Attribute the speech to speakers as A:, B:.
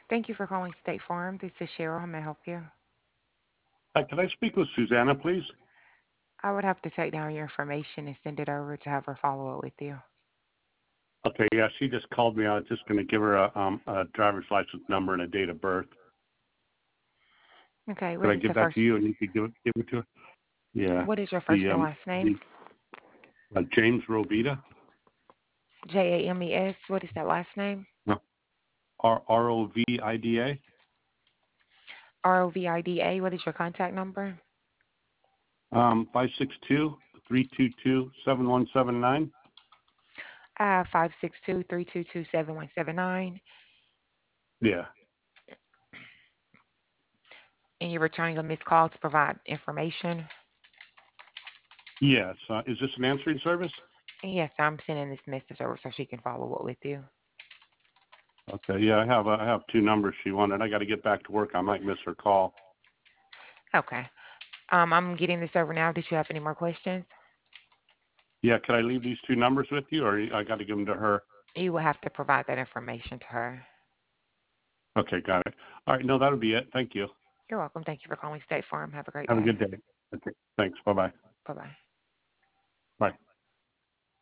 A: Thank you for calling State Farm. This is Cheryl. How may I help you?
B: Hi, can I speak with Susanna, please?
A: I would have to take down your information and send it over to have her follow up with you.
B: Okay, yeah, she just called me. I was just going to give her a driver's license number and a date of birth.
A: Okay,
B: Could
A: what
B: I
A: is
B: give
A: the
B: that to
A: first?
B: you and you could give it to her? Yeah,
A: What is your first
B: the
A: and last name?
B: the James Rovita,
A: James. What is that last name?
B: no, Rovida,
A: Rovida. What is your contact number?
B: 562-322-7179.
A: 562-322-7179.
B: Yeah.
A: And you're returning a missed call to provide information.
B: Yes. Is this an answering service?
A: Yes, I'm sending this message over so she can follow up with you.
B: Okay. Yeah, I have two numbers she wanted. I got to get back to work. I might miss her call.
A: Okay. I'm getting this over now. Did you have any more questions?
B: Yeah. Could I leave these two numbers with you, or I got to give them to her?
A: You will have to provide that information to her.
B: Okay, got it. All right. No, that'll be it. Thank you.
A: You're welcome. Thank you for calling State Farm. Have a great
B: Have a
A: day.
B: good day. Okay. Thanks. Bye bye.
A: Bye bye.